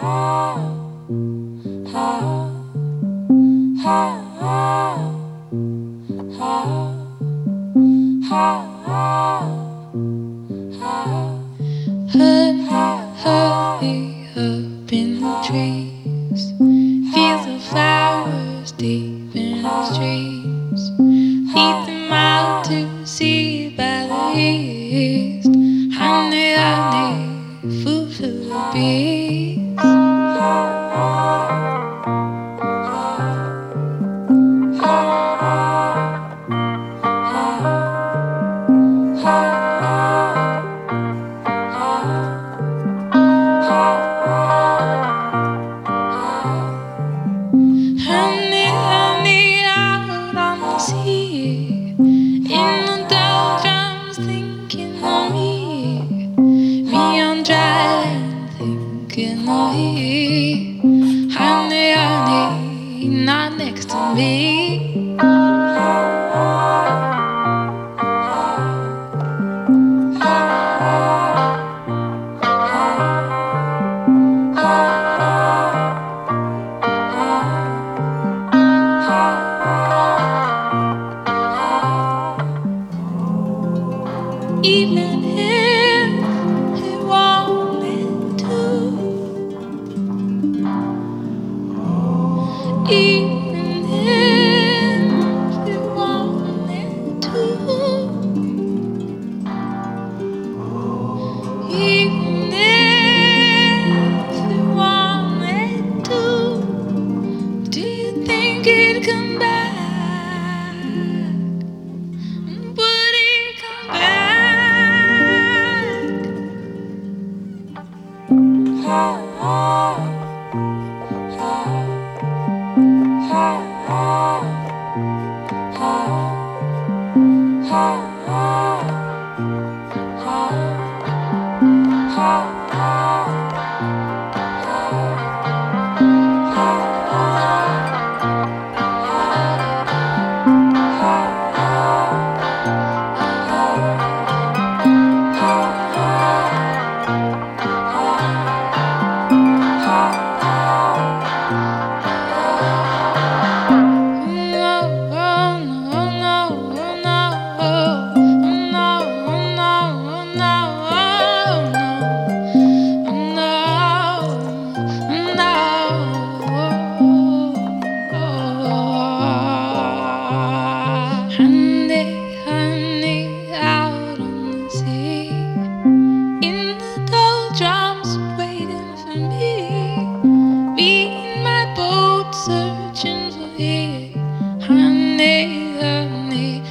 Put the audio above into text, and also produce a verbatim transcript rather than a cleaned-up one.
Hurry, hurry up in the trees. Feel the flowers deep in the streams. Lead them out to sea by the east. Honey, honey, food for the bees. Honey, honey, out on the sea, in the doldrums thinking of me, me on dry land thinking of you. Honey, honey, not next to me. Even if he wanted to, even if he wanted to, even if he wanted to, do you think he'd come back? Would he come back? Honey, honey, out on the sea, in the doldrums waiting for me, me in my boat searching for you. Honey, honey,